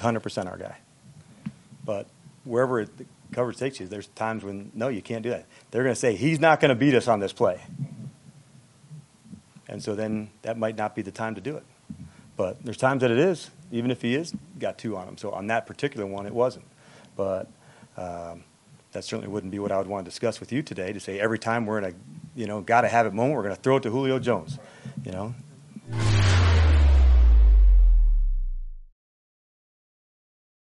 100% our guy. But wherever the coverage takes you, there's times when, no, you can't do that. They're going to say, he's not going to beat us on this play. And so then that might not be the time to do it. But there's times that it is, even if he is got 2 on him. So on that particular one, it wasn't. But that certainly wouldn't be what I would want to discuss with you today, to say every time we're in a, got to have it moment, we're going to throw it to Julio Jones.